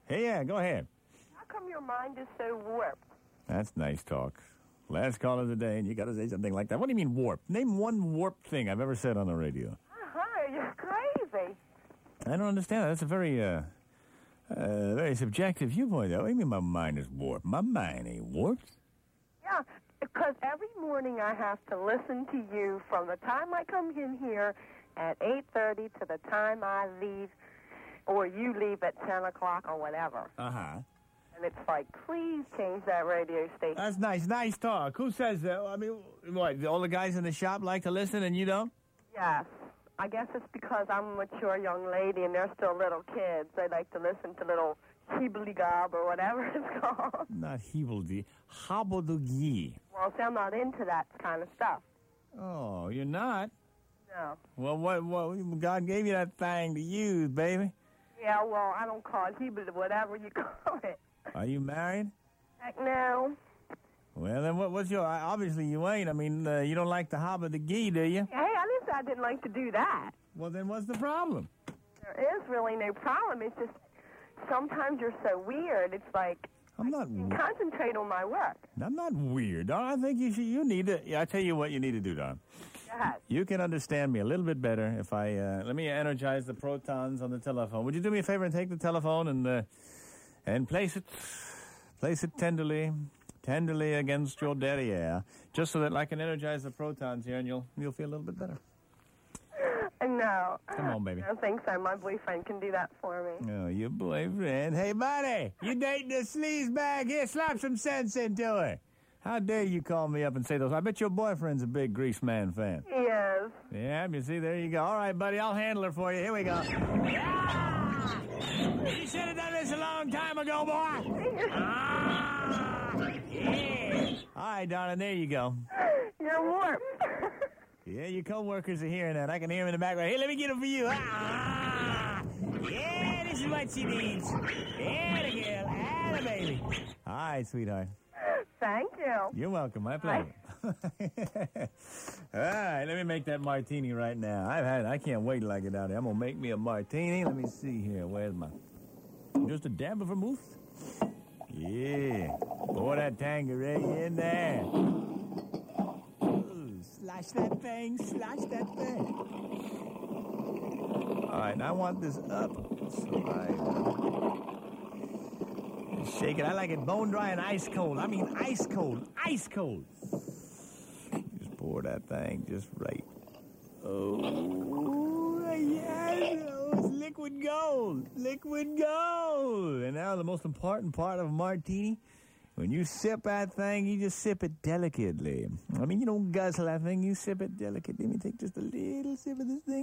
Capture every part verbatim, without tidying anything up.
Hey, yeah, go ahead. How come your mind is so warped? That's nice talk. Last call of the day, and you got to say something like that. What do you mean warped? Name one warped thing I've ever said on the radio. Uh-huh, you're crazy. I don't understand that. That's a very, uh, uh, very subjective viewpoint, though. What do you mean my mind is warped? My mind ain't warped. Yeah, because every morning I have to listen to you from the time I come in here at eight thirty to the time I leave, or you leave at ten o'clock or whatever. Uh-huh. And it's like, please change that radio station. That's nice. Nice talk. Who says that? I mean, what, all the guys in the shop like to listen and you don't? Yes. I guess it's because I'm a mature young lady and they're still little kids. They like to listen to little heebly-gob or whatever it's called. Not heebly, hobbledoogie. Well, see, I'm not into that kind of stuff. Oh, you're not? No. Well, what, what, God gave you that thing to use, baby. Yeah, well, I don't call it heebly, whatever you call it. Are you married? Heck no. Well, then what, what's your... Obviously, you ain't. I mean, uh, you don't like the hobbledoogie, do you? Hey, I didn't say I didn't like to do that. Well, then what's the problem? There is really no problem. It's just sometimes you're so weird. It's like... I'm not... I can concentrate on my work. I'm not weird, Don. I think you should, you need to... Yeah, I tell you what you need to do, Don. Yes. You can understand me a little bit better if I... Uh, let me energize the protons on the telephone. Would you do me a favor and take the telephone and... Uh, and place it... Place it tenderly... Tenderly against your derriere, just so that I can energize the protons here, and you'll you'll feel a little bit better. No. Come on, baby. I don't think so. My boyfriend can do that for me. Oh, your boyfriend. Hey, buddy, you dating a sleaze bag? Here, slap some sense into her. How dare you call me up and say those? I bet your boyfriend's a big Grease Man fan. He is. Yeah, you see, there you go. All right, buddy, I'll handle her for you. Here we go. Yeah! You should have done this a long time ago, boy. Ah! Yeah. All right, darling, there you go. You're warped. Yeah, your co-workers are hearing that. I can hear them in the background. Hey, let me get them for you. Ah! Yeah, this is what she needs. Yeah, the girl. Ah, the baby. All right, sweetheart. Thank you. You're welcome. My pleasure. All right, let me make that martini right now. I've had it. I can't wait till I get out there. I'm going to make me a martini. Let me see here. Where's my... Just a dab of vermouth? Yeah. Pour that Tanqueray in there. Ooh, slosh that thing. Slosh that thing. All right, now I want this up. So I... Shake it. I like it bone dry and ice cold. I mean ice cold. Ice cold. Just pour that thing just right. Oh, yes. Oh, it's liquid gold. Liquid gold. And now the most important part of a martini. When you sip that thing, you just sip it delicately. I mean, you don't guzzle that thing. You sip it delicately. Let me take just a little sip of this thing.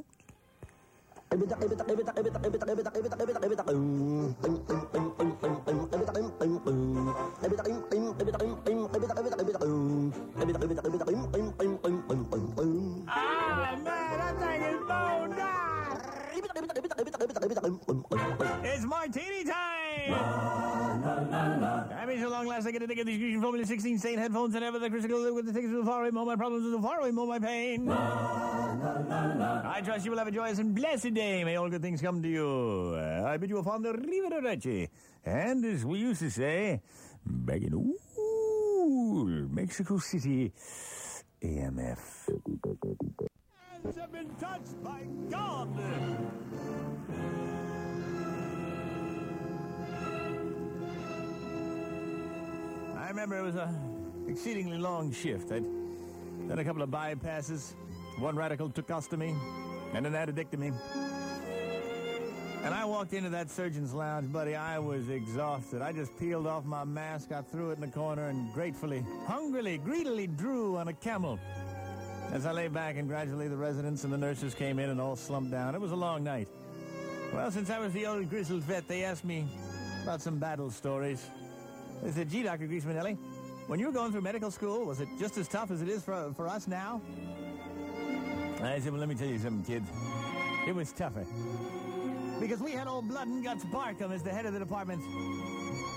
Ah, man, that thing is bone dry. It's martini time. I mean, so long last I get to take these Grecian Formula sixteen stain headphones and ever the critical with the tickets to the far away, more my problems to the far away, more my pain. I trust you will have a joyous and blessed day. May all good things come to you. Uh, I bid you upon the Rivera. And as we used to say, back in ooh, Mexico City, A M F. Hands have been touched by God. I remember it was a exceedingly long shift. I'd done a couple of bypasses, one radical tracheostomy, and an addictomy. And I walked into that surgeon's lounge, buddy. I was exhausted. I just peeled off my mask, I threw it in the corner, and gratefully, hungrily, greedily drew on a camel. As I lay back, and gradually the residents and the nurses came in and all slumped down. It was a long night. Well, since I was the old grizzled vet, they asked me about some battle stories. They said, gee, Doctor Griesmanelli, when you were going through medical school, was it just as tough as it is for, for us now? I said, well, let me tell you something, kids. It was tougher. Because we had old Blood and Guts Barkham as the head of the department.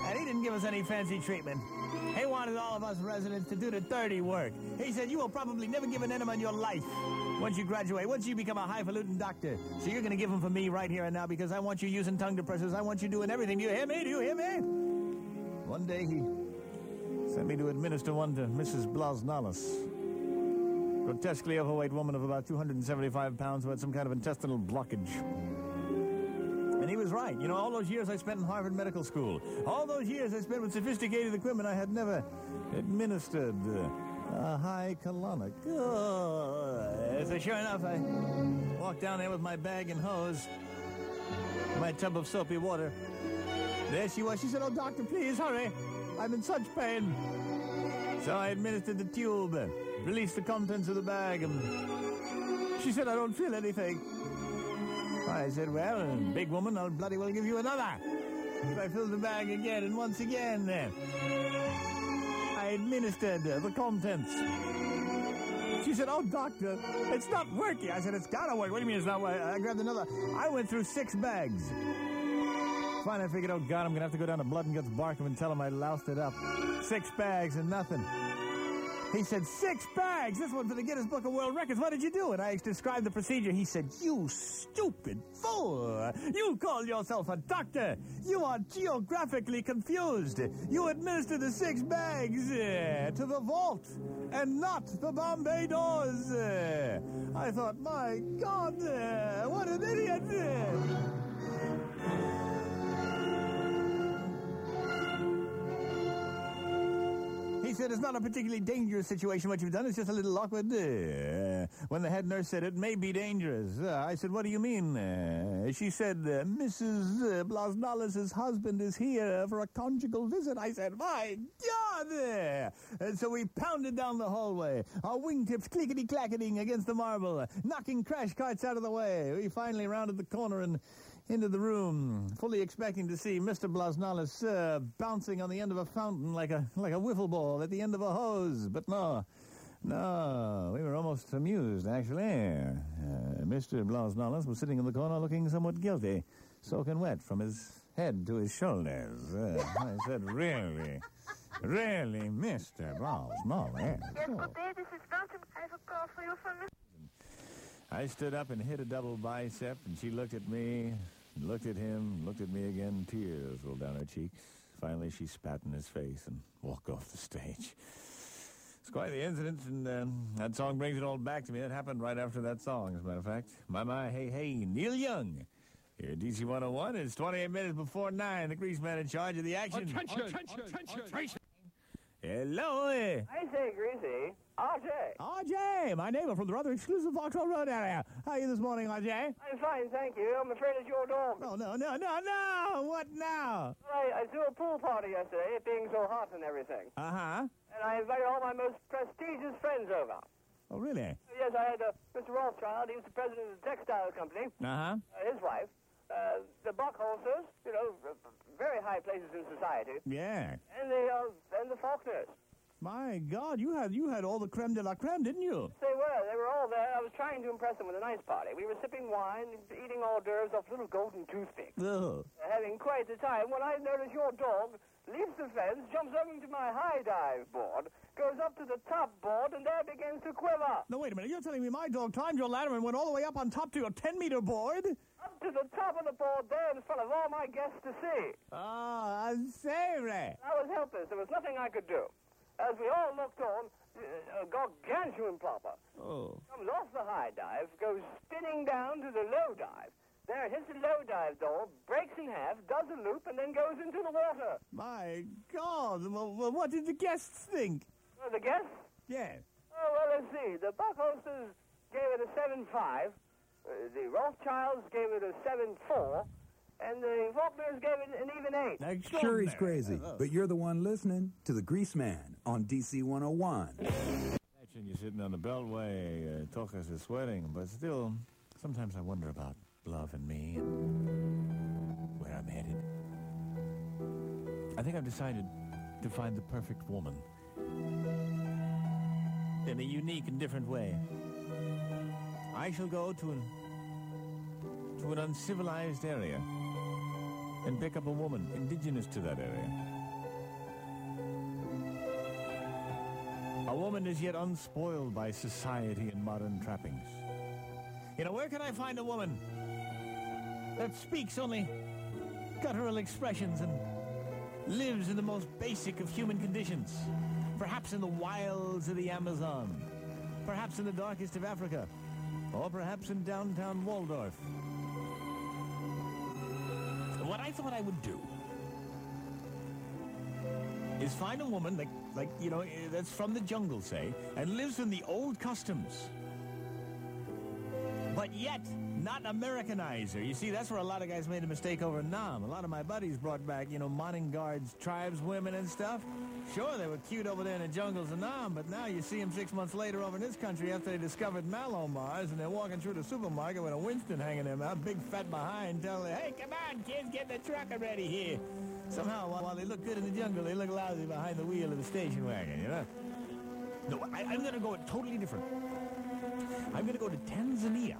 And he didn't give us any fancy treatment. He wanted all of us residents to do the dirty work. He said, you will probably never give an enema in your life once you graduate, once you become a highfalutin doctor. So you're going to give them for me right here and now because I want you using tongue depressors. I want you doing everything. Do you hear me? Do you hear me? One day he sent me to administer one to Missus Blasnalis. Grotesquely overweight woman of about two hundred seventy-five pounds who had some kind of intestinal blockage. And he was right. You know, all those years I spent in Harvard Medical School, all those years I spent with sophisticated equipment, I had never administered uh, a high colonic. Oh. So sure enough, I walked down there with my bag and hose, my tub of soapy water. There she was. She said, oh, doctor, please, hurry. I'm in such pain. So I administered the tube, released the contents of the bag, and she said, I don't feel anything. I said, well, big woman, I'll bloody well give you another. So I filled the bag again, and once again, uh, I administered uh, the contents. She said, oh, doctor, it's not working. I said, it's gotta work. What do you mean it's not working? I grabbed another. I went through six bags. Finally, I figured, oh, God, I'm gonna have to go down to Blood and Guts Barkham and tell him I loused it up. Six bags and nothing. He said, six bags? This one for the Guinness Book of World Records. What did you do? And I described the procedure. He said, you stupid fool. You call yourself a doctor. You are geographically confused. You administer the six bags uh, to the vault and not the Bombay doors. Uh, I thought, my God, uh, what an idiot. Uh. He said, it's not a particularly dangerous situation what you've done. It's just a little awkward. Uh, when the head nurse said it may be dangerous. Uh, I said, what do you mean? Uh, she said, uh, Missus Uh, Blasnalis' husband is here for a conjugal visit. I said, my God! Uh, and so we pounded down the hallway, our wingtips clickety-clacketing against the marble, knocking crash carts out of the way. We finally rounded the corner and into the room, fully expecting to see Mister Blasnalis uh, bouncing on the end of a fountain like a like a wiffle ball at the end of a hose. But no, no, we were almost amused, actually. Uh, Mister Blasnalis was sitting in the corner looking somewhat guilty, soaking wet from his head to his shoulders. Uh, I said, really? Really, Mister Blasnalis? Yes, good day, this is Belgium. I have a call for you from Mister I stood up and hit a double bicep, and she looked at me, looked at him, looked at me again. Tears rolled down her cheeks. Finally, she spat in his face and walked off the stage. It's quite the incident, and um, that song brings it all back to me. It happened right after that song, as a matter of fact. My, my, hey, hey, Neil Young. Here at D C one oh one, it's twenty-eight minutes before nine. The grease man in charge of the action. Attention! Attention! Attention! Attention. Hello. eh? I say, Greasy. R J. R J, my neighbor from the rather exclusive Vauxhall Road area. How are you this morning, R J? I'm fine, thank you. I'm afraid it's your dog. Oh, no, no, no, no. What now? I, I threw a pool party yesterday, it being so hot and everything. Uh-huh. And I invited all my most prestigious friends over. Oh, really? Yes, I had uh, Mister Rothschild. He was the president of the textile company. Uh-huh. Uh, his wife. Uh, the Buckholsters, you know, very high places in society. Yeah. And the, uh, and the Faulkners. My God, you had you had all the creme de la creme, didn't you? They were. They were all there. I was trying to impress them with a nice party. We were sipping wine, eating hors d'oeuvres off little golden toothpicks. Ugh. Having quite the time when I notice your dog leaps the fence, jumps up into my high dive board, goes up to the top board, and there begins to quiver. No, wait a minute. You're telling me my dog climbed your ladder and went all the way up on top to your ten-meter board? Up to the top of the board there in front of all my guests to see. Ah, I'm sorry. I was helpless. There was nothing I could do. As we all looked on, a gargantuan plopper Oh. comes off the high dive, goes spinning down to the low dive. There it hits the low dive door, breaks in half, does a loop, and then goes into the water. My God. Well, well, what did the guests think? Uh, the guests? Yes. Oh, well, let's see. The Buckholsters gave it a seven five. Uh, the Rothschilds gave it a seven four. And the Faulkners gave it an even eight. Sure, he's crazy, but you're the one listening to the Grease Man on D C one oh one. Imagine you're sitting on the beltway, uh, talking is sweating, but still, sometimes I wonder about love and me and where I'm headed. I think I've decided to find the perfect woman in a unique and different way. I shall go to an, to an uncivilized area and pick up a woman indigenous to that area. A woman is yet unspoiled by society and modern trappings. You know, where can I find a woman that speaks only guttural expressions and lives in the most basic of human conditions? Perhaps in the wilds of the Amazon, perhaps in the darkest of Africa, or perhaps in downtown Waldorf. What I thought I would do is find a woman like, like, you know, that's from the jungle, say, and lives in the old customs, but yet not Americanize her. You see, that's where a lot of guys made a mistake over Nam. A lot of my buddies brought back, you know, Moningard's tribes women and stuff. Sure, they were cute over there in the jungles of Nam, but now you see them six months later over in this country after they discovered Malomars, and they're walking through the supermarket with a Winston hanging in their mouth, big fat behind, telling them, hey, come on, kids, get the truck ready here. Somehow, while they look good in the jungle, they look lousy behind the wheel of the station wagon, you know? No, I, I'm going to go totally different. I'm going to go to Tanzania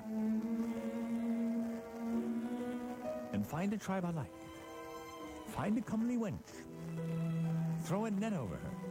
and find a tribe I like. Find a comely wench. Throw a net over her.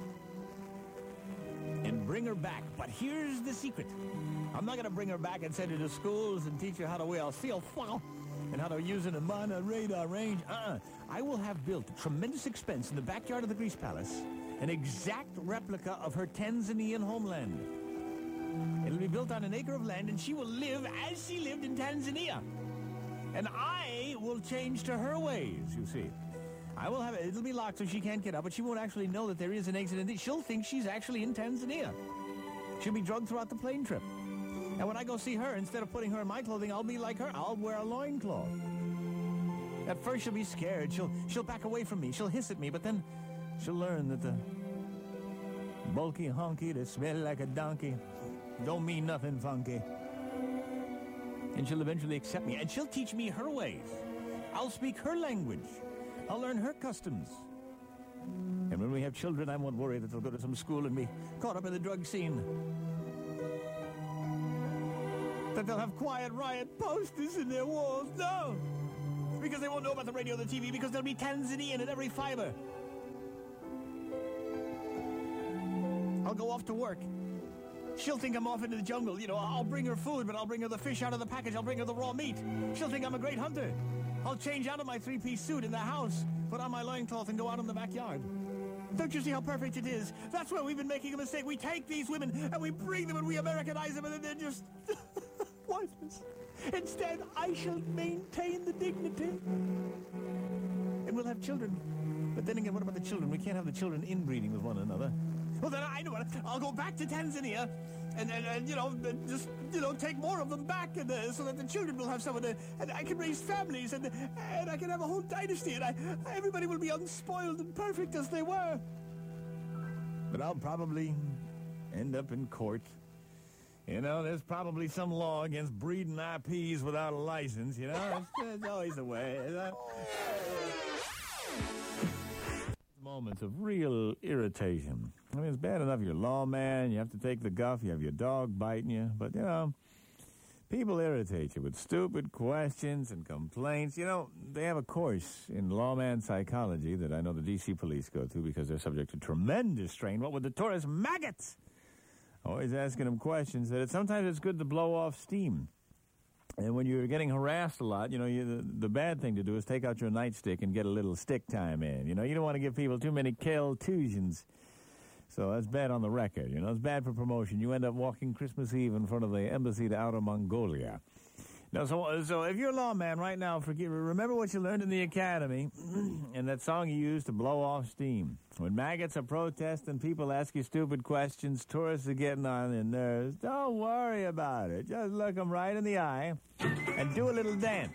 And bring her back. But here's the secret. I'm not going to bring her back and send her to schools and teach her how to wheel seal and how to use an Amana radar range. Uh-uh. I will have built at tremendous expense in the backyard of the Grease Palace an exact replica of her Tanzanian homeland. It'll be built on an acre of land, and she will live as she lived in Tanzania. And I will change to her ways, you see. I will have it. It'll be locked so she can't get up, but she won't actually know that there is an exit. In She'll think she's actually in Tanzania. She'll be drugged throughout the plane trip. And when I go see her, instead of putting her in my clothing, I'll be like her. I'll wear a loincloth. At first, she'll be scared. She'll, she'll back away from me. She'll hiss at me, but then she'll learn that the bulky honky that smell like a donkey don't mean nothing funky. And she'll eventually accept me, and she'll teach me her ways. I'll speak her language. I'll learn her customs. And when we have children, I won't worry that they'll go to some school and be caught up in the drug scene. That they'll have quiet riot posters in their walls. No! Because they won't know about the radio or the T V, because there'll be Tanzanian in every fiber. I'll go off to work. She'll think I'm off into the jungle. You know, I'll bring her food, but I'll bring her the fish out of the package. I'll bring her the raw meat. She'll think I'm a great hunter. I'll change out of my three-piece suit in the house, put on my loincloth, and go out in the backyard. Don't you see how perfect it is? That's where we've been making a mistake. We take these women, and we bring them, and we Americanize them, and then they're just worthless. Instead, I shall maintain the dignity. And we'll have children. But then again, what about the children? We can't have the children inbreeding with one another. Well, then I know what. I'll go back to Tanzania and, and, and you know, just, you know, take more of them back and, uh, so that the children will have someone to, and I can raise families and, and I can have a whole dynasty and I, everybody will be unspoiled and perfect as they were. But I'll probably end up in court. You know, there's probably some law against breeding I Ps without a license, you know? It's, it's always the way. You know? Moments of real irritation. I mean, it's bad enough you're a lawman, you have to take the guff, you have your dog biting you, but, you know, people irritate you with stupid questions and complaints. You know, they have a course in lawman psychology that I know the D C police go to because they're subject to tremendous strain. What with the tourist maggots? Always asking them questions that it, sometimes it's good to blow off steam. And when you're getting harassed a lot, you know, you, the, the bad thing to do is take out your nightstick and get a little stick time in. You know, you don't want to give people too many contusions. So that's bad on the record. You know, it's bad for promotion. You end up walking Christmas Eve in front of the embassy to Outer Mongolia. Now, so, so if you're a lawman right now, forgive, remember what you learned in the academy and that song you used to blow off steam. When maggots are protesting, people ask you stupid questions, tourists are getting on their nerves, don't worry about it. Just look them right in the eye and do a little dance.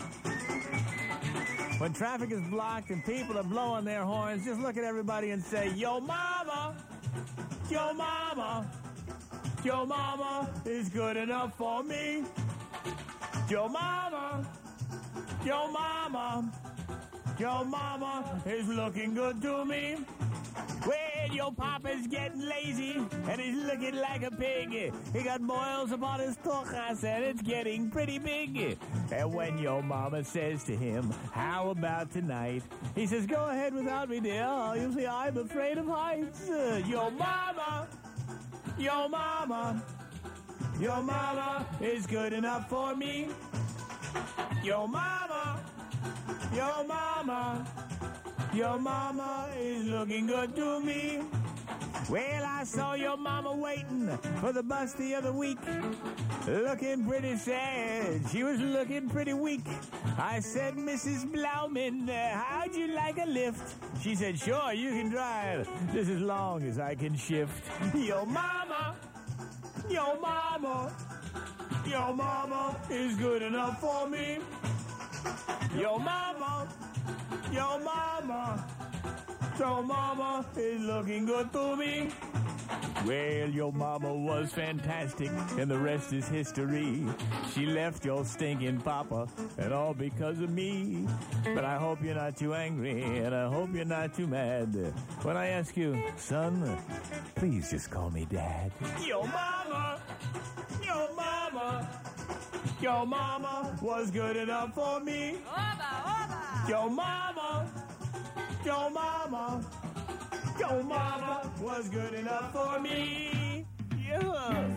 When traffic is blocked and people are blowing their horns, just look at everybody and say, yo mama, yo mama, yo mama is good enough for me. Yo mama, yo mama, yo mama is looking good to me. Well, your papa's getting lazy, and he's looking like a pig. He got boils upon his tojas, and it's getting pretty big. And when your mama says to him, how about tonight? He says, go ahead without me, dear. You see, I'm afraid of heights. Uh, your mama, your mama, your mama is good enough for me. Your mama, your mama, your mama is looking good to me. Well, I saw your mama waiting for the bus the other week, looking pretty sad. She was looking pretty weak. I said, Missus Blauman, uh, how'd you like a lift? She said, sure, you can drive, just as long as I can shift. Your mama, your mama, your mama is good enough for me. Your mama, your mama, your mama is looking good to me. Well, your mama was fantastic, and the rest is history. She left your stinking papa, and all because of me. But I hope you're not too angry, and I hope you're not too mad when I ask you, son, please just call me Dad. Your mama, your mama, your mama was good enough for me. Oba, oba. Your mama, your mama, your mama was good enough for me. Yeah.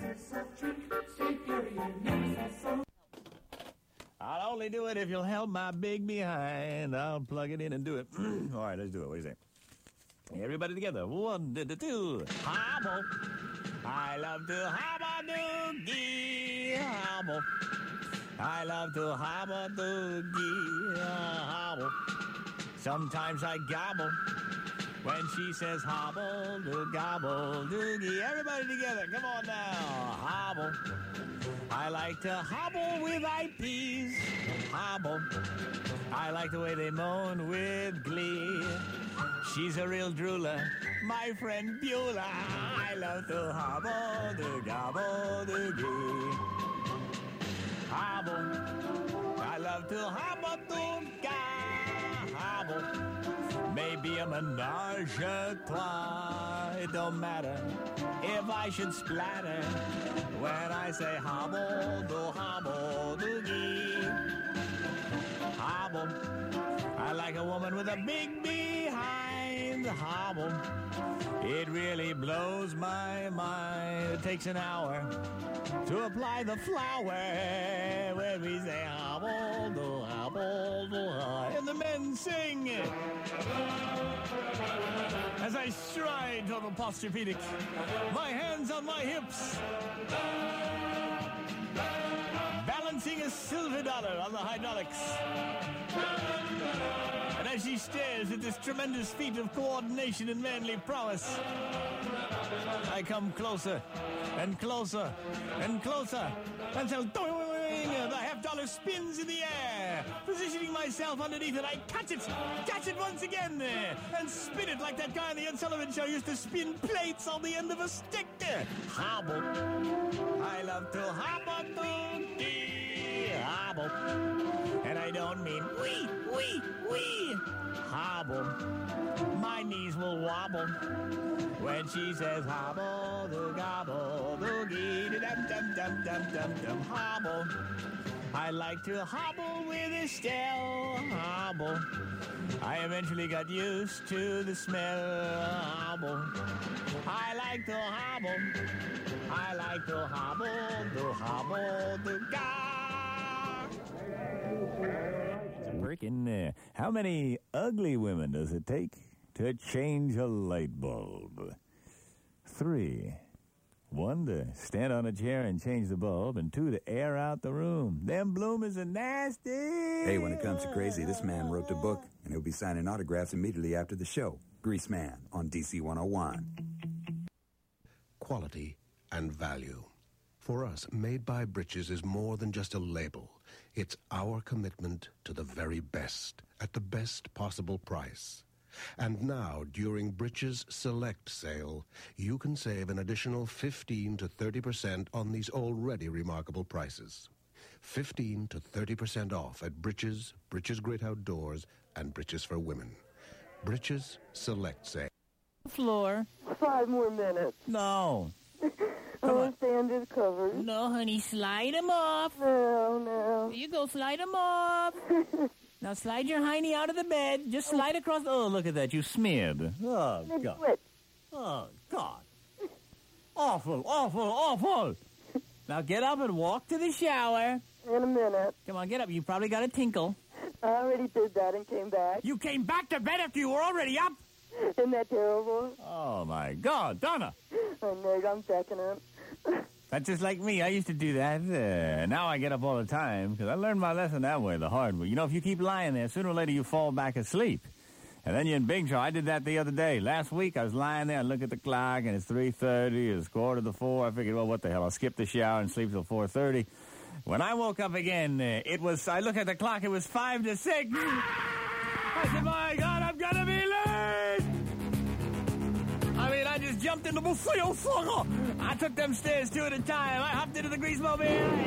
I'll only do it if you'll help my big behind. I'll plug it in and do it. All right, let's do it. What do you say? Everybody together. One, two, two. Hobble. I love to hobble doogie. Hobble. I love to hobble doogie. Hobble. Sometimes I gobble when she says hobble do gobble doogie. Everybody together. Come on now. Hobble. I like to hobble with I Ps. Hobble. I like the way they moan with glee. She's a real drooler, my friend Beulah. I love to hobble do gobble doogie. Hobble. I love to hobble do ga. Hobble. Maybe a menage a trois. It don't matter if I should splatter when I say hobble do hobble doogie. Hobble. I like a woman with a big behind. Hobble. It really blows my mind. It takes an hour to apply the flower when we say hobble do hobble do hobble. And the men sing as I stride to the Posturepedic, my hands on my hips, balancing a silver dollar on the hydraulics. And as she stares at this tremendous feat of coordination and manly prowess, I come closer and closer and closer until doing, the half dollar spins in the air. Positioning myself underneath it, I catch it, catch it once again, and spin it like that guy on the Ed Sullivan Show used to spin plates on the end of a stick. Hobble. I love to hobble to hobble. And I don't mean wee, wee, wee. Hobble. My knees will wobble when she says hobble, do gobble, doogie, dum dum dum dum dum dum. Hobble. I like to hobble with Estelle. Hobble. I eventually got used to the smell. Hobble. I like to hobble. I like to hobble, do hobble, do ga. Freaking, uh, how many ugly women does it take to change a light bulb? Three. One, to stand on a chair and change the bulb, and two, to air out the room. Them bloomers are nasty. Hey, when it comes to crazy, this man wrote the book, and he'll be signing autographs immediately after the show. Grease Man on D C one oh one. Quality and value. For us, Made by Britches is more than just a label. It's our commitment to the very best, at the best possible price. And now, during Britches Select Sale, you can save an additional fifteen to thirty percent on these already remarkable prices. fifteen to thirty percent off at Britches, Britches Great Outdoors, and Britches for Women. Britches Select Sale. floor. Five more minutes. No. I want to stay under the covers. No, honey, slide them off. No, no. Here you go, slide them off. Now slide your hiney out of the bed. Just slide across. Oh, look at that. You smeared. Oh, Then God. quit. Oh, God. Awful, awful, awful. Now get up and walk to the shower. In a minute. Come on, get up. You probably got a tinkle. I already did that and came back. You came back to bed after you were already up? Isn't that terrible? Oh, my God. Donna. Oh, Nick, I'm checking it. That's just like me. I used to do that. Uh, now I get up all the time because I learned my lesson that way, the hard way. You know, if you keep lying there, sooner or later you fall back asleep. And then you're in big trouble. I did that the other day. Last week I was lying there. I look at the clock, and it's three thirty. It's quarter to four. I figured, well, what the hell? I'll skip the shower and sleep till four thirty. When I woke up again, uh, it was, I look at the clock, it was five to six. I said, my God, I'm going to be late. I mean, I just jumped into the buffet. I took them stairs two at a time. I hopped into the grease mobile.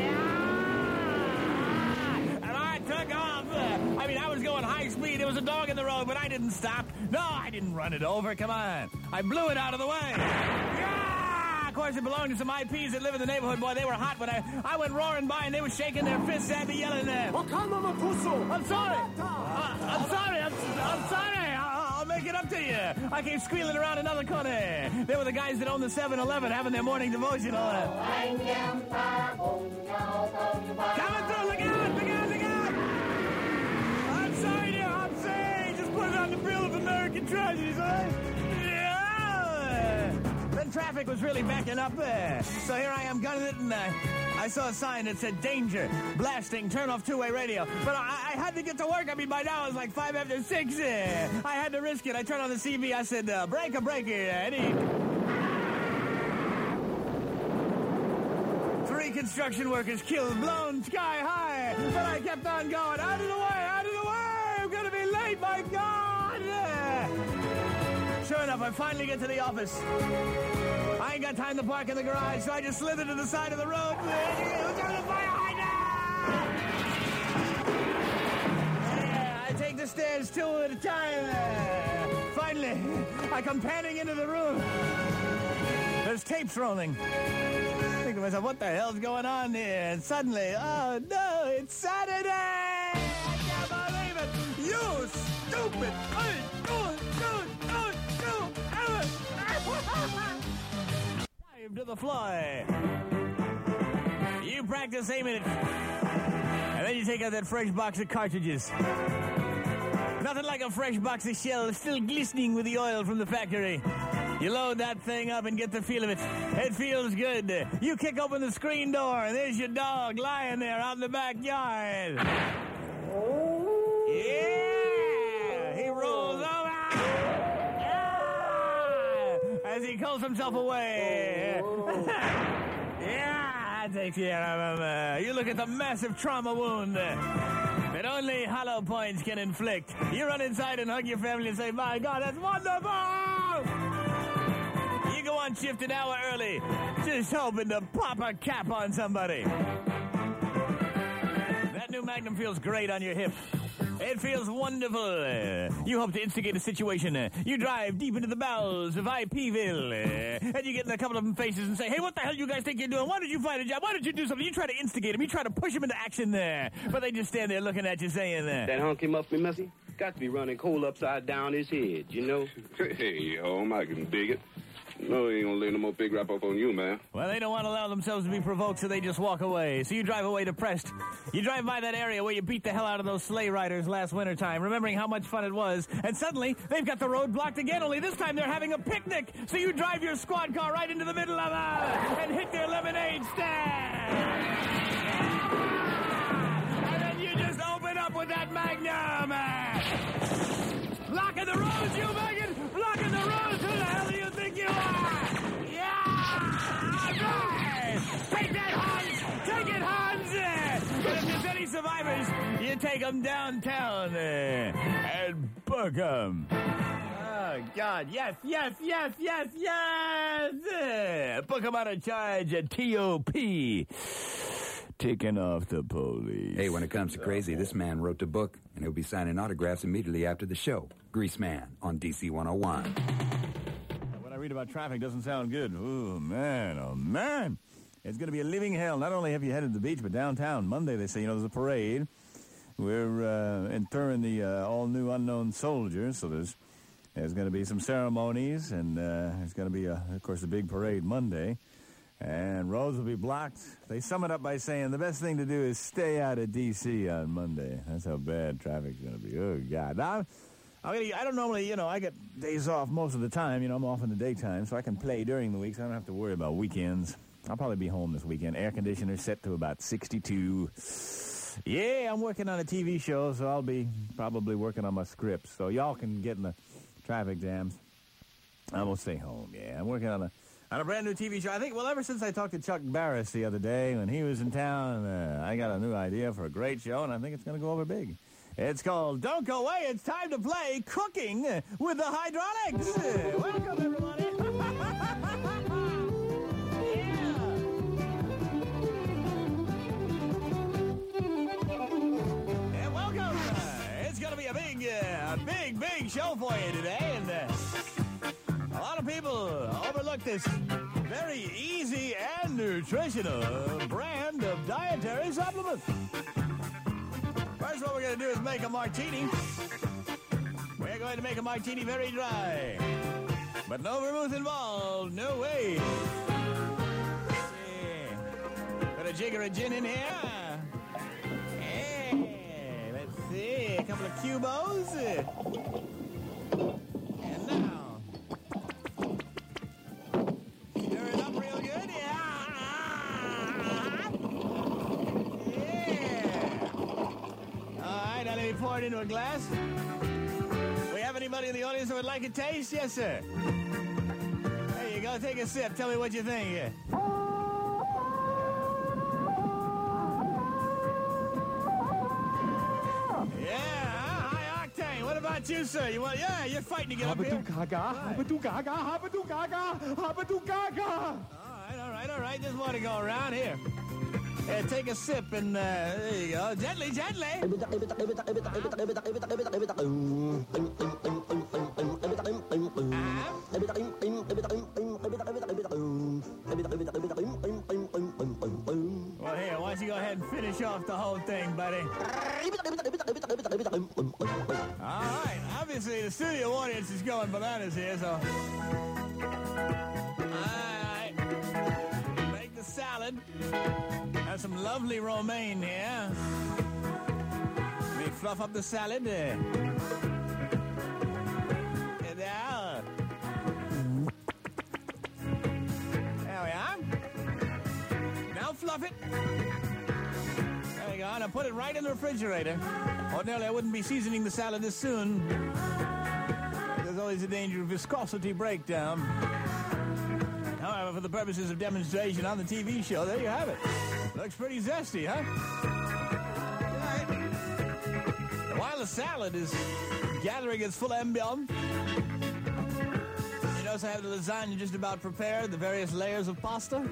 And I took off. I mean, I was going high speed. There was a dog in the road, but I didn't stop. No, I didn't run it over. Come on. I blew it out of the way. Yeah! Of course, it belonged to some I Ps that live in the neighborhood. Boy, they were hot when I, I went roaring by, and they were shaking their fists at me, yelling there. I'm sorry. Uh, I'm sorry. I'm, I'm sorry. I'll, I'll make it up to you. I came squealing around another corner. They were the guys that own the seven eleven having their morning devotional. Coming through. Look out. Look out. Look out. I'm sorry, dear. I'm saying. Just put it on the bill of American tragedies, huh? Yeah. Then traffic was really backing up there. So here I am gunning it, and uh, I saw a sign that said, danger, blasting, turn off two-way radio. But I, I had to get to work. I mean, by now it was like five after six. Uh, I had to risk it. I turned on the C V. I said, uh, break a breaker, Eddie. Three construction workers killed, blown sky high. But I kept on going. Out of the way, out of the way. I'm going to be late, my God. Uh, Sure enough, I finally get to the office. I ain't got time to park in the garage, so I just slithered to the side of the road. Yeah, I take the stairs two at a time. Finally, I come panning into the room. There's tapes rolling. I think to myself, what the hell's going on here? And suddenly, oh no, it's Saturday! I can't believe it! You stupid! I don't, don't, don't, don't, ever! Dive to the fly. You practice aiming it. And then you take out that fresh box of cartridges. Nothing like a fresh box of shells still glistening with the oil from the factory. You load that thing up and get the feel of it. It feels good. You kick open the screen door, and there's your dog lying there out in the backyard. Yeah! He rolls over. Yeah! As he calls himself away. Yeah, that takes care of him. Uh, you look at the massive trauma wound that only hollow points can inflict. You run inside and hug your family and say, my God, that's wonderful! You go on shift an hour early, just hoping to pop a cap on somebody. That new Magnum feels great on your hip. It feels wonderful. Uh, you hope to instigate a situation. Uh, you drive deep into the bowels of I P-ville, uh, and you get in a couple of them faces and say, hey, what the hell you guys think you're doing? Why did you find a job? Why did you do something? You try to instigate them. You try to push them into action there. But they just stand there looking at you saying that. That hunky muffin messy got to be running coal upside down his head, you know? Hey, home, I can dig it. No, he ain't gonna lay no more big rap up on you, man. Well, they don't want to allow themselves to be provoked, so they just walk away. So you drive away depressed. You drive by that area where you beat the hell out of those sleigh riders last wintertime, remembering how much fun it was. And suddenly, they've got the road blocked again, only this time they're having a picnic. So you drive your squad car right into the middle of them and hit their lemonade stand. And then you just open up with that Magnum. Blocking the roads, you Megan! Blocking the roads! Who the hell do you think you are? Yeah! All right! Take that, Hans! Take it, Hans! But if there's any survivors, you take them downtown uh, and book them. Oh, God. Yes, yes, yes, yes, yes! Uh, book them on a charge at T O P. Taking off the police. Hey, when it comes to crazy, this man wrote a book, and he'll be signing autographs immediately after the show. Grease Man on D C one oh one. read about traffic doesn't sound good. Oh, man, oh, man. It's going to be a living hell. Not only have you headed to the beach, but downtown. Monday, they say, you know, there's a parade. We're uh, interring the uh, all-new unknown soldiers, so there's there's going to be some ceremonies, and uh, there's going to be, a, of course, a big parade Monday. And roads will be blocked. They sum it up by saying the best thing to do is stay out of D C on Monday. That's how bad traffic's going to be. Oh, God. Now, I'm gonna, I don't normally, you know, I get days off most of the time. You know, I'm off in the daytime, so I can play during the week, so I don't have to worry about weekends. I'll probably be home this weekend. Air conditioner set to about sixty-two. Yeah, I'm working on a T V show, so I'll be probably working on my scripts. So y'all can get in the traffic jams. I will stay home, yeah. I'm working on a on a brand new T V show. I think, well, ever since I talked to Chuck Barris the other day when he was in town, uh, I got a new idea for a great show, and I think it's going to go over big. It's called Don't Go Away, It's Time to Play Cooking with the Hydraulics. Uh, welcome, everybody. A big, uh, big, big show for you today, and uh, a lot of people overlook this very easy and nutritional brand of dietary supplements. First, what we're going to do is make a martini. We're going to make a martini very dry, but no vermouth involved, no way. Yeah. Put a jigger of gin in here. See, a couple of cubos. And now, stir it up real good. Yeah. Yeah. All right, now let me pour it into a glass. We have anybody in the audience who would like a taste? Yes, sir. There you go. Take a sip. Tell me what you think. Yeah. What about you, sir? You want? Yeah, you're fighting to get up here. Gaga, Habadoo Gaga, Habadoo Gaga, Habadoo Gaga. All right, all right, all right. Just want to go around here. Yeah, take a sip and uh, there you go. Gently, gently. Well, here, why don't you go ahead and finish off the whole thing, buddy? All right, obviously the studio audience is going bananas here, so... All right, make the salad. Have some lovely romaine here. Let me fluff up the salad there. There. There we are. Now fluff it. There you go. Now put it right in the refrigerator. Ordinarily, I wouldn't be seasoning the salad this soon. There's always a danger of viscosity breakdown. However, for the purposes of demonstration on the T V show, there you have it. Looks pretty zesty, huh? Right. While the salad is gathering its full ambiance, you notice I have the lasagna just about prepared, the various layers of pasta.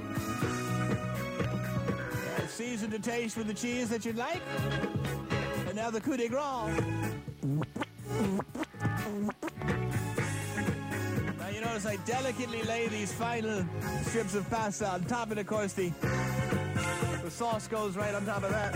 Seasoned to taste with the cheese that you'd like. And now the coup de grace. Now you notice I delicately lay these final strips of pasta on top, and of course the the sauce goes right on top of that.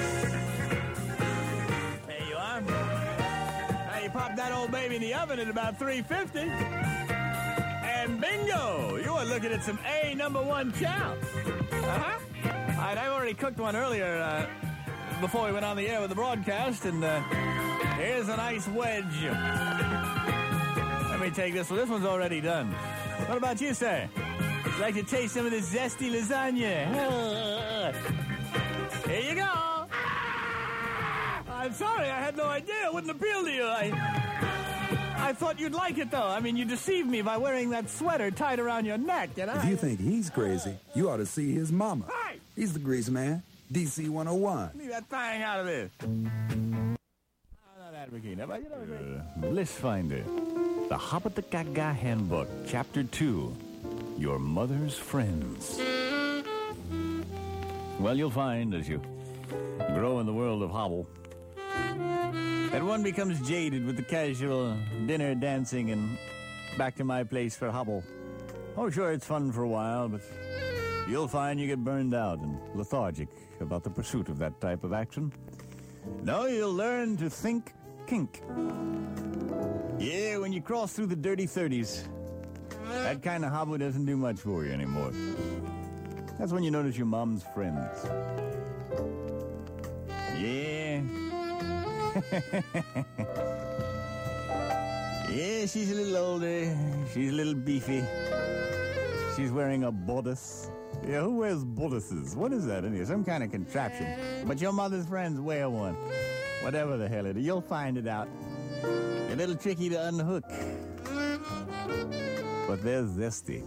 There you are. Now you pop that old baby in the oven at about three fifty. And bingo! You are looking at some A number one chow. Uh-huh. All right, I've already cooked one earlier uh, before we went on the air with the broadcast, and uh, here's a nice wedge. Let me take this one. This one's already done. What about you, sir? Would you like to taste some of this zesty lasagna? Here you go. I'm sorry, I had no idea. It wouldn't appeal to you. I... I thought you'd like it, though. I mean, you deceived me by wearing that sweater tied around your neck, you know? If you think he's crazy, you ought to see his mama. Hey! He's the grease man, D C one oh one. Leave that thing out of this. I'm not advocating, but you know... Uh, Bliss Finder, the Habadoo Handbook, Chapter two, Your Mother's Friends. Well, you'll find as you grow in the world of hobble that one becomes jaded with the casual dinner, dancing, and back to my place for hobble. Oh, sure, it's fun for a while, but you'll find you get burned out and lethargic about the pursuit of that type of action. No, you'll learn to think kink. Yeah, when you cross through the dirty thirties, that kind of hobble doesn't do much for you anymore. That's when you notice your mom's friends. Yeah. Yeah, she's a little older. She's a little beefy. She's wearing a bodice. Yeah, who wears bodices? What is that anyway? Some kind of contraption. But your mother's friends wear one. Whatever the hell it is, you'll find it out. A little tricky to unhook. But they're zesty.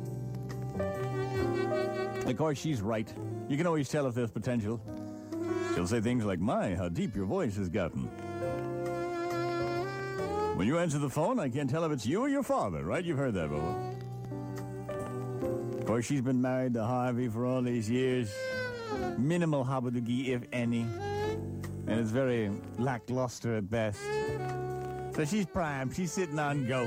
Of course, she's right. You can always tell if there's potential. She'll say things like, my, how deep your voice has gotten. When you answer the phone, I can't tell if it's you or your father, right? You've heard that before. Of course, she's been married to Harvey for all these years. Minimal habadoogie, if any. And it's very lackluster at best. So she's primed. She's sitting on go.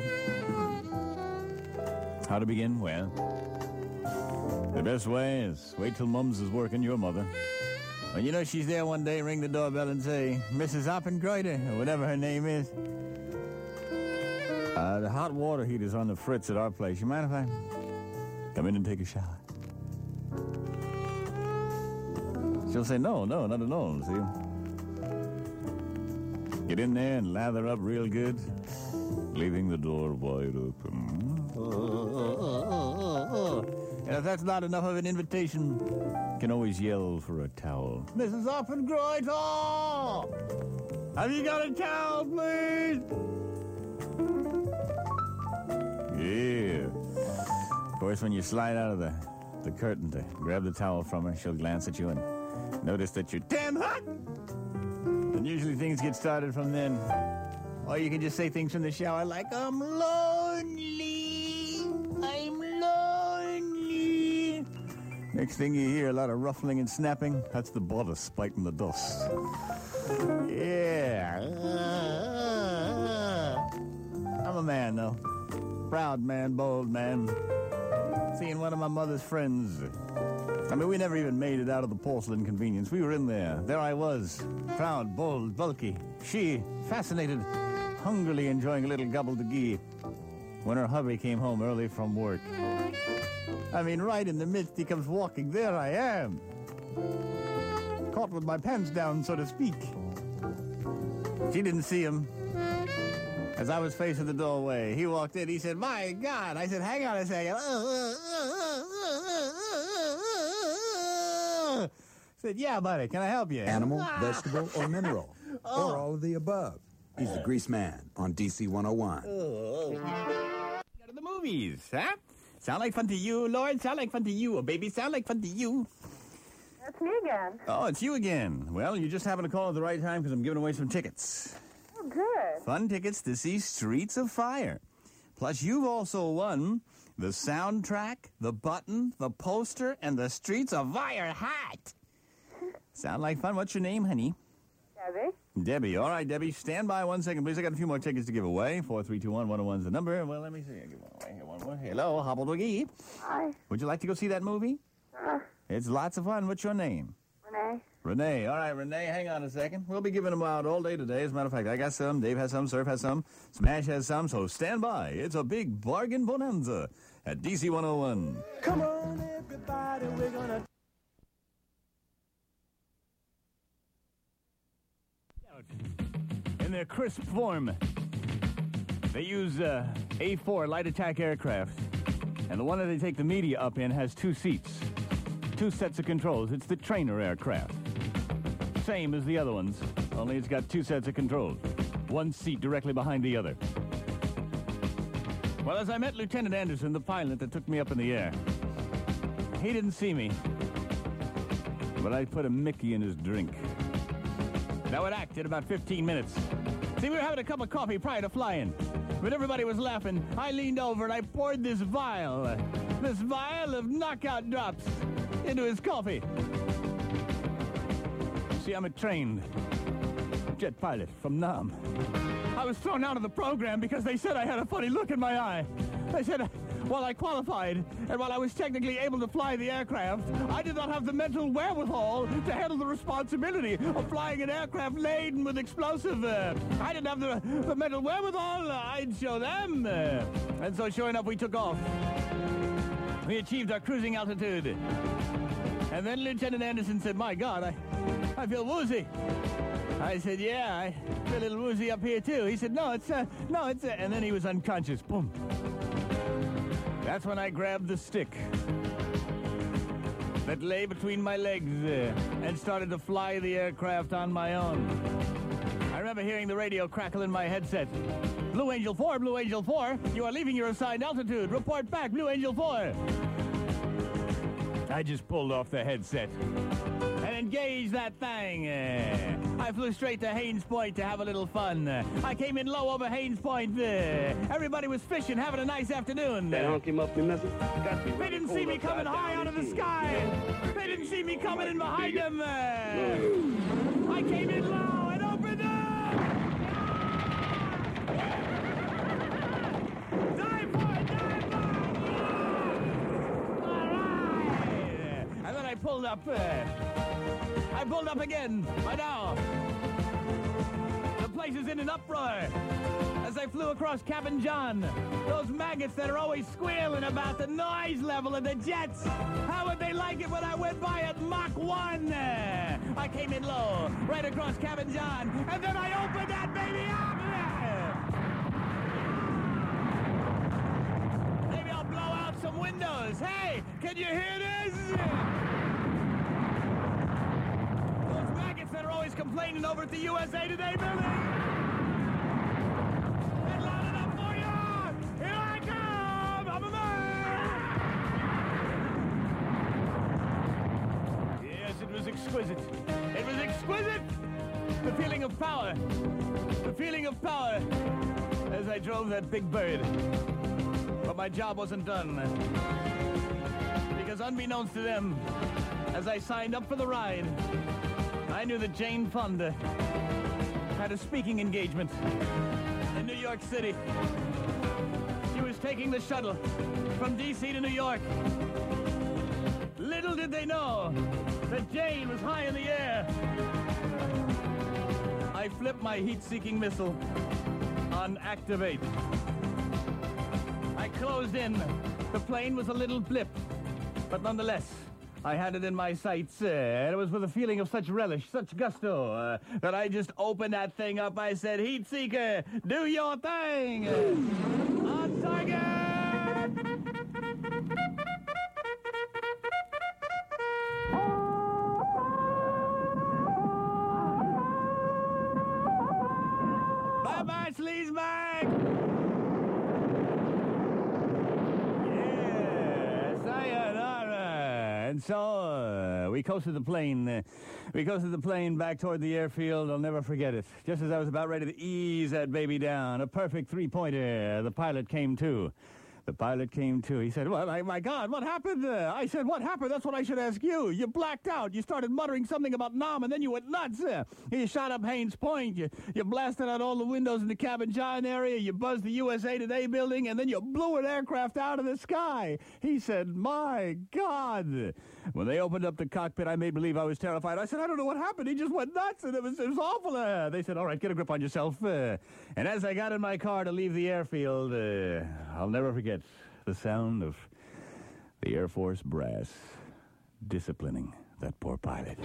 How to begin? Well, the best way is wait till Mums is working your mother. Well, you know she's there one day, ring the doorbell and say, Missus Oppengreuter, or whatever her name is. Uh, the hot water heater's on the fritz at our place. You mind if I come in and take a shower? She'll say, no, no, not at all, see? Get in there and lather up real good, leaving the door wide open. And if that's not enough of an invitation, you can always yell for a towel. Missus Oppengreuter! Have you got a towel, please? Yeah. Of course, when you slide out of the, the curtain to grab the towel from her, she'll glance at you and notice that you're damn hot. And usually things get started from then. Or you can just say things from the shower like, I'm lonely. I'm lonely. Next thing you hear, a lot of ruffling and snapping. That's the bodice spiting the dust. Yeah. I'm a man, though. Proud man, bold man. Seeing one of my mother's friends. I mean, we never even made it out of the porcelain convenience. We were in there. There I was. Proud, bold, bulky. She, fascinated, hungrily enjoying a little gobbledygook when her hubby came home early from work. I mean, right in the midst, he comes walking. There I am. Caught with my pants down, so to speak. She didn't see him. As I was facing the doorway, he walked in. He said, my God. I said, hang on a second. I said, yeah, buddy, can I help you? Animal, vegetable, or mineral. Oh. Or all of the above. He's the Grease Man on D C one oh one. Oh. Go to the movies, huh? Sound like fun to you, Lord? Sound like fun to you, oh, baby? Sound like fun to you? That's me again. Oh, it's you again. Well, you just happened to call at the right time because I'm giving away some tickets. Oh, good. Fun tickets to see Streets of Fire. Plus, you've also won the soundtrack, the button, the poster, and the Streets of Fire hat. Sound like fun? What's your name, honey? Debbie. Debbie. All right, Debbie. Stand by one second, please. I got a few more tickets to give away. four three two one, one oh one's the number. Well, let me see. I'll give one away. Here, one more. Hello, Hobbledoggy. Hi. Would you like to go see that movie? Uh, It's lots of fun. What's your name? Renee. Renee. All right, Renee, hang on a second. We'll be giving them out all day today. As a matter of fact, I got some. Dave has some. Surf has some. Smash has some. So stand by. It's a big bargain bonanza at D C one oh one. Come on, everybody, we're gonna... In their crisp form, they use uh, A four light attack aircraft. And the one that they take the media up in has two seats. Two sets of controls. It's the trainer aircraft. Same as the other ones, only it's got two sets of controls. One seat directly behind the other. Well, as I met Lieutenant Anderson, the pilot that took me up in the air, he didn't see me, but I put a Mickey in his drink. That would act in about fifteen minutes. See, we were having a cup of coffee prior to flying. When everybody was laughing, I leaned over and I poured this vial, this vial of knockout drops into his coffee. See, I'm a trained, jet pilot from Nam. I was thrown out of the program because they said I had a funny look in my eye. They said, while I qualified, and while I was technically able to fly the aircraft, I did not have the mental wherewithal to handle the responsibility of flying an aircraft laden with explosive. Uh, I didn't have the, the mental wherewithal. Uh, I'd show them. Uh, and so, sure enough, we took off. We achieved our cruising altitude. And then Lieutenant Anderson said, my God, I, I feel woozy. I said, yeah, I feel a little woozy up here, too. He said, no, it's, uh, no, it's, uh, and then he was unconscious. Boom. That's when I grabbed the stick that lay between my legs uh, and started to fly the aircraft on my own. I remember hearing the radio crackle in my headset. Blue Angel four, Blue Angel four, you are leaving your assigned altitude. Report back, Blue Angel four. I just pulled off the headset and engaged that thing. Uh, I flew straight to Haines Point to have a little fun. Uh, I came in low over Haines Point. Uh, everybody was fishing, having a nice afternoon. That honky must be missing. They didn't see me coming high out of the sky. They didn't see me coming in behind them. Uh, I came in low and opened up. Dive for it, dive for it. All right. And then I pulled up. Uh, I pulled up again. By now, the place is in an uproar as I flew across Cabin John. Those maggots that are always squealing about the noise level of the jets. How would they like it when I went by at Mach one? Uh, I came in low, right across Cabin John, and then I opened that baby up. Maybe I'll blow out some windows. Hey, can you hear this? That are always complaining over at the U S A Today building. Get loud enough for you! Here I come! I'm a man! Yes, it was exquisite. It was exquisite! The feeling of power. The feeling of power as I drove that big bird. But my job wasn't done. Because unbeknownst to them, as I signed up for the ride, I knew that Jane Fonda had a speaking engagement in New York City. She was taking the shuttle from D C to New York. Little did they know that Jane was high in the air. I flipped my heat-seeking missile on activate. I closed in. The plane was a little blip, but nonetheless, I had it in my sights, uh, and it was with a feeling of such relish, such gusto, uh, that I just opened that thing up. I said, Heat Seeker, do your thing! Uh, on target! Bye-bye, sleazebag! And so uh, we coasted the plane. Uh, we coasted the plane back toward the airfield. I'll never forget it. Just as I was about ready to ease that baby down, a perfect three-pointer, the pilot came to. The pilot came to. He said, well, my, my God, what happened? Uh, I said, what happened? That's what I should ask you. You blacked out. You started muttering something about Nam, and then you went nuts. Uh, you shot up Haines Point. You, you blasted out all the windows in the Cabin John area. You buzzed the U S A Today building, and then you blew an aircraft out of the sky. He said, my God. When they opened up the cockpit, I made believe I was terrified. I said, I don't know what happened. He just went nuts, and it was, it was awful. Uh, they said, all right, get a grip on yourself. Uh, and as I got in my car to leave the airfield, uh, I'll never forget the sound of the Air Force brass disciplining that poor pilot.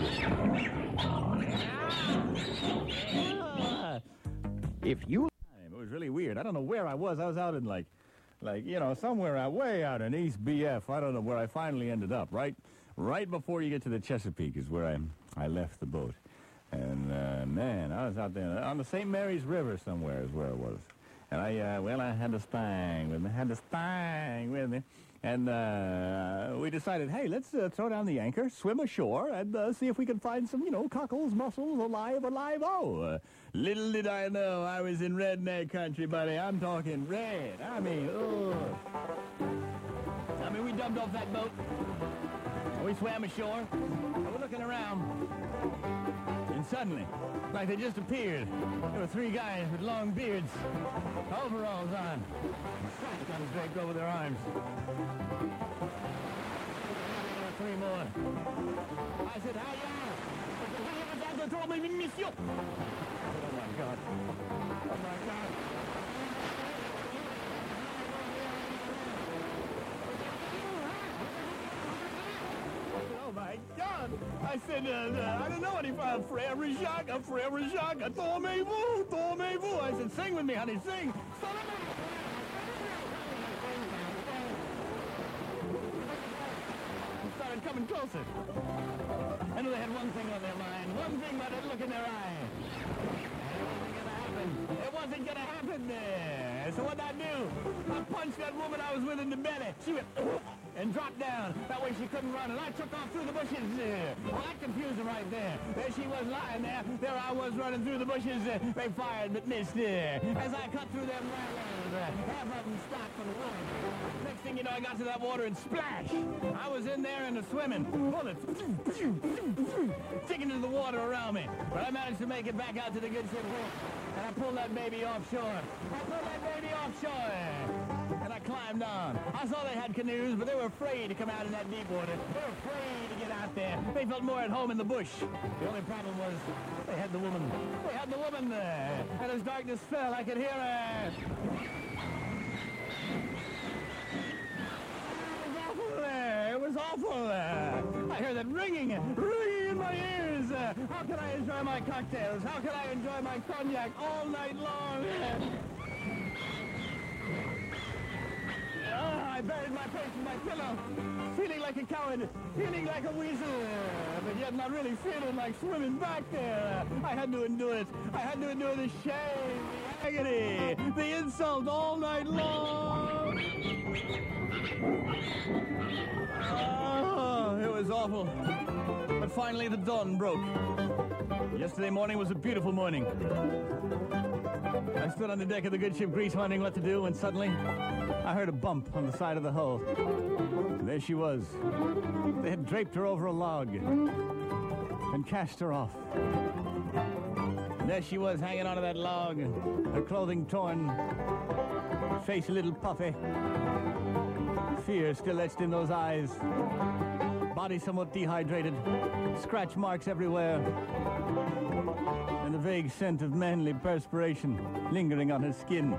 If you... It was really weird. I don't know where I was. I was out in, like, like you know, somewhere out, way out in East B F. I don't know where I finally ended up. Right right before you get to the Chesapeake is where I, I left the boat. And, uh, man, I was out there on the Saint Mary's River somewhere is where it was. And I, uh, well, I had the Spang with me, had the Spang with me. And uh, we decided, hey, let's uh, throw down the anchor, swim ashore, and uh, see if we can find some, you know, cockles, mussels, alive, alive, oh. Uh, little did I know I was in redneck country, buddy. I'm talking red. I mean, oh. I mean, we dumped off that boat. We swam ashore. And we're looking around. And And suddenly, like they just appeared, there were three guys with long beards, overalls on, straps on draped over their arms. There were three more. I said, hi, yeah. Oh my God. Oh my God. Oh my God! I said, uh, uh, I don't know any uh, Frère Jacques, uh, Frère Jacques, dormez-vous, dormez-vous. I said, sing with me, honey, sing. Started coming closer. I knew they had one thing on their mind, one thing by the look in their eye. It wasn't gonna happen there. So what'd I do? I punched that woman I was with in the belly. She went and dropped down. That way she couldn't run. And I took off through the bushes. Well, that confused her right there. There she was lying there. There I was running through the bushes. They fired but missed there. As I cut through them rattles, half of them stopped for the water. Next thing you know, I got to that water and splash. I was in there and swimming. Bullets sticking into the water around me. But I managed to make it back out to the good ship. And I pulled that baby offshore. I pulled that baby offshore. And I climbed on. I saw they had canoes, but they were afraid to come out in that deep water. They were afraid to get out there. They felt more at home in the bush. The only problem was they had the woman. They had the woman there. And as darkness fell, I could hear her. It was awful there. I heard that ringing, ringing in my ears. Uh, how can I enjoy my cocktails? How can I enjoy my cognac all night long? Oh, I buried my face in my pillow, feeling like a coward, feeling like a weasel, but yet not really feeling like swimming back there. I had to endure it. I had to endure the shame, the agony, the insult all night long. Oh, it was awful. But finally the dawn broke. Yesterday morning was a beautiful morning. I stood on the deck of the good ship Grease wondering what to do when suddenly I heard a bump on the side of the hull. There she was. They had draped her over a log and cast her off. And there she was hanging onto that log, her clothing torn, face a little puffy, fear still etched in those eyes, body somewhat dehydrated, scratch marks everywhere, and the vague scent of manly perspiration lingering on her skin.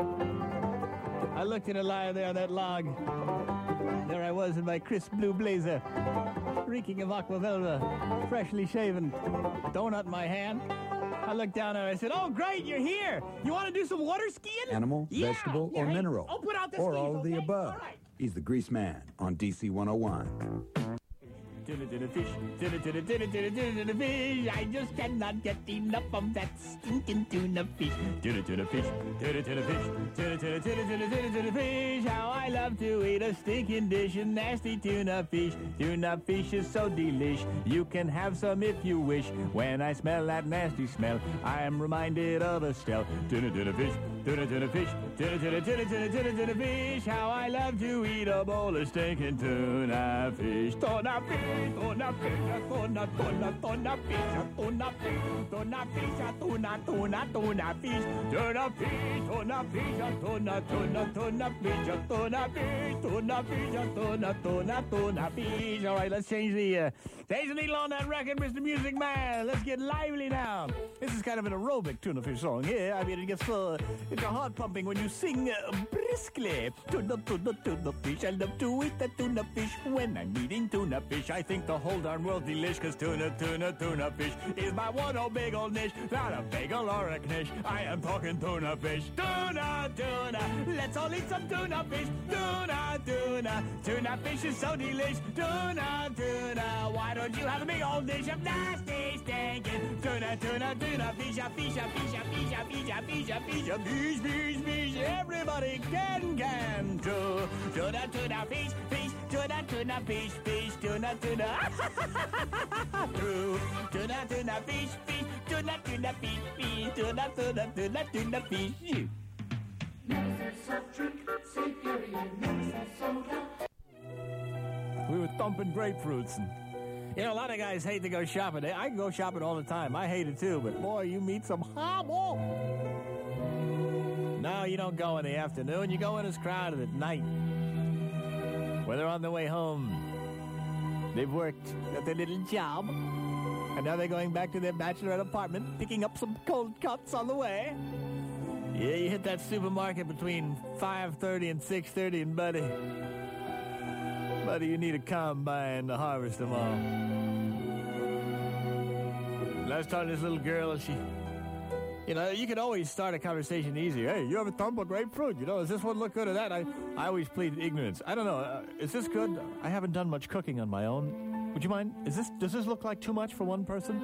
I looked at her lying there on that log. There I was in my crisp blue blazer, reeking of aqua velva, freshly shaven, donut in my hand. I looked down at her. I said, "Oh, great, you're here. You want to do some water skiing?" Animal, yeah, vegetable, yeah, or hey, mineral. I'll put out the or skis, all of the okay? above. All right. He's the Grease Man on D C one oh one. Tuna, tuna fish, tuna, tuna, tuna, tuna, tuna, tuna fish. I just cannot get enough of that stinking tuna fish. Tuna, tuna fish, tuna, tuna fish, tuna, tuna, tuna, tuna, tuna, tuna fish. How I love to eat a stinking dish of nasty tuna fish. Tuna fish is so delish. You can have some if you wish. When I smell that nasty smell, I am reminded of Estelle. Tuna, tuna fish, tuna, tuna fish, tuna, tuna, tuna, tuna, tuna, tuna fish. How I love to eat a bowl of stinking tuna fish. Tuna fish. Tuna fish, tuna, tuna, tuna fish, tuna fish, tuna fish, tuna, tuna, tuna fish, tuna fish, tuna fish, tuna, tuna, tuna fish, tuna fish, tuna fish, tuna, tuna, tuna fish. All right, let's change the uh, change the needle on that record, Mister Music Man. Let's get lively now. This is kind of an aerobic tuna fish song. Yeah, I mean it gets uh, it's your heart pumping when you sing uh, briskly. Tuna, tuna, tuna fish. I love to eat the tuna fish when I'm eating tuna fish. I think the whole darn world's delish, cause tuna, tuna, tuna fish is my one old big old niche, not a bagel or a knish. I am talking tuna fish. Tuna, tuna, let's all eat some tuna fish. Tuna, tuna, tuna fish is so delish. Tuna, tuna, why don't you have a big old dish of nasty stinking tuna, tuna, tuna fish, a fish, a fish, a fish, a fish, a fish, a fish, a fish, fish, fish. Everybody can, can, too. Tuna, tuna fish, fish, tuna, tuna fish, fish, tuna, tuna. True. Tuna, tuna fish, fish, tuna, tuna fish, fish, tuna, tuna, tuna, tuna fish. We were thumping grapefruits, and You know, a lot of guys hate to go shopping. I can go shopping all the time. I hate it too, but boy, you meet some hobble. No, you don't go in the afternoon. You go when it's crowded at night. When they're on their way home, they've worked at their little job, and now they're going back to their bachelorette apartment, picking up some cold cuts on the way. Yeah, you hit that supermarket between five thirty and six thirty, and buddy, buddy, you need a combine to harvest them all. And I was talking to this little girl, she, you know, you can always start a conversation easier. Hey, you ever thought about grapefruit? You know, does this one look good or that? I, I always plead ignorance. I don't know. Uh, is this good? I haven't done much cooking on my own. Would you mind? Is this, does this look like too much for one person?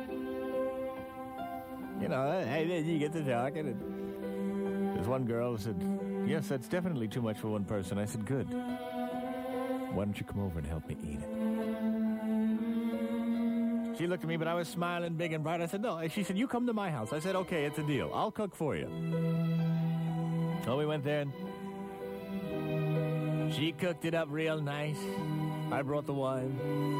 You know, hey, then you get to talking. And there's one girl who said, yes, that's definitely too much for one person. I said, good. Why don't you come over and help me eat it? She looked at me, but I was smiling big and bright. I said, no. She said, you come to my house. I said, okay, it's a deal. I'll cook for you. So we went there, and she cooked it up real nice. I brought the wine.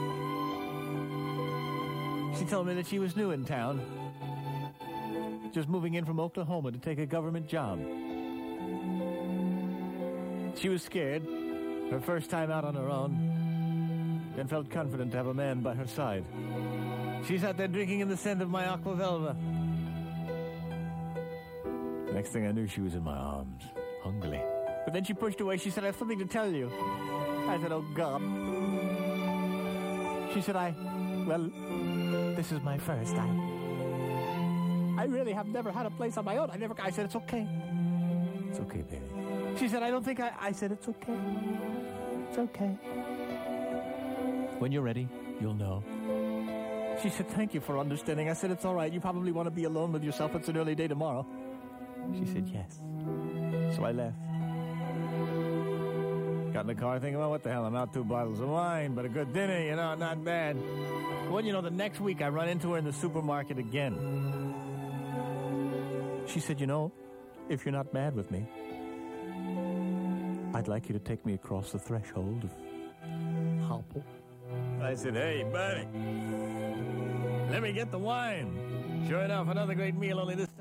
She told me that she was new in town, just moving in from Oklahoma to take a government job. She was scared, her first time out on her own, and felt confident to have a man by her side. She sat there drinking in the scent of my Aqua Velva. Next thing I knew, she was in my arms, hungrily. But then she pushed away. She said, I have something to tell you. I said, oh, God. She said, I, well, this is my first time. I really have never had a place on my own. I never, I said, it's okay. It's okay, baby. She said, I don't think I, I said, it's okay. It's okay. When you're ready, you'll know. She said, thank you for understanding. I said, it's all right. You probably want to be alone with yourself. It's an early day tomorrow. She said, yes. So I left. Got in the car thinking, well, what the hell? I'm out two bottles of wine, but a good dinner, you know, not bad. Well, you know, the next week I run into her in the supermarket again. She said, you know, if you're not mad with me, I'd like you to take me across the threshold of Hopple. I said, hey, buddy, let me get the wine. Sure enough, another great meal, only this